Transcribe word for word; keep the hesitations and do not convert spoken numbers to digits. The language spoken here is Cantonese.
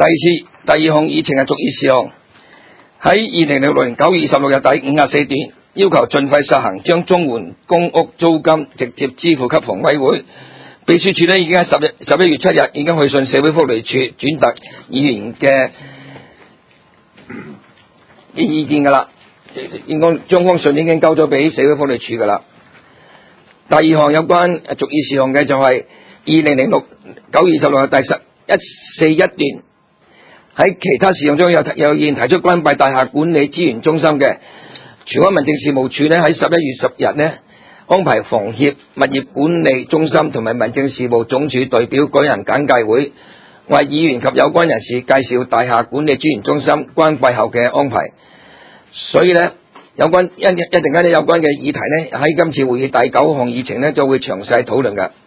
第二次第二項議程係續議事項，喺二零零六年九月二十六日第五十四段，要求盡快實行將綜援公屋租金直接支付給房委會。秘書處呢已經喺十一十一月七日已經去信社會福利署轉達議員嘅意見㗎啦，應該將封信已經交咗俾社會福利署㗎啦。第二項有關續議事項嘅就係二零零六九月二十六日第十一四一段，喺其他事項中有有議員提出關閉大廈管理資源中心嘅，荃灣民政事務處呢喺十一月十日呢安排房協物業管理中心同埋民政事務總署代表舉行簡介會，為議員及有關人士介紹大廈管理資源中心關閉後嘅安排。所以呢，有關一一陣間呢有關嘅議題呢喺今次會議第九項議程呢就會詳細討論㗎。